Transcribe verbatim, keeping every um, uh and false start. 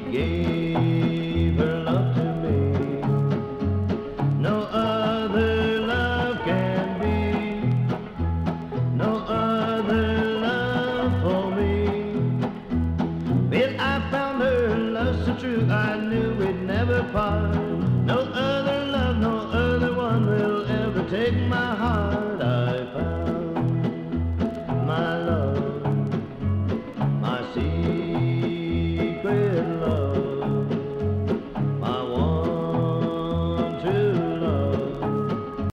gave her love to me. No other love can be, no other love for me. Well, I found her love so true, I knew we'd never part.